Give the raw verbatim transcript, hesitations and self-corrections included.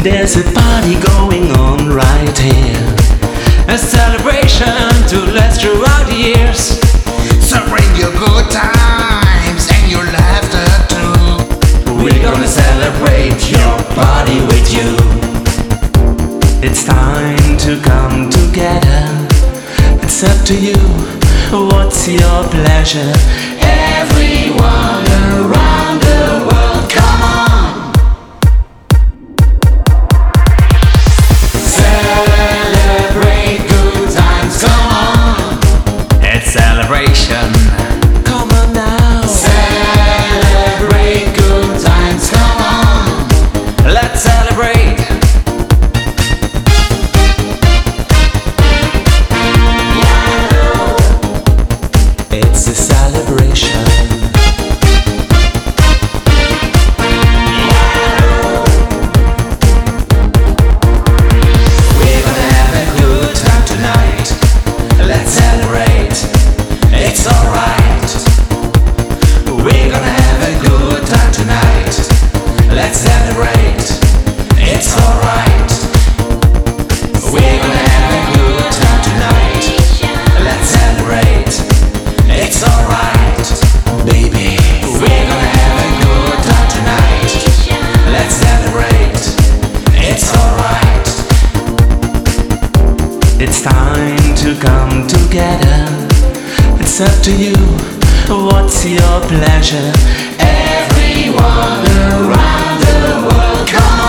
There's a party going on right here, a celebration to last throughout the years. So bring your good times and your laughter too. We're gonna celebrate your party with you. It's time to come together. It's up to you. What's your pleasure? Everyone around the world, come on! Celebrate good times, come on! It's celebration. Come on now. Celebrate good times, come on! Let's celebrate. It's a celebration. We're gonna have a good time tonight. Let's celebrate. It's alright. We're gonna have a good time tonight. Let's celebrate. It's alright. We're gonna have a good time tonight. Let's celebrate. It's alright, baby. We're gonna have a good time tonight. Let's celebrate. It's alright. It's time to come together. It's up to you. What's your pleasure? Everyone around the world, come on.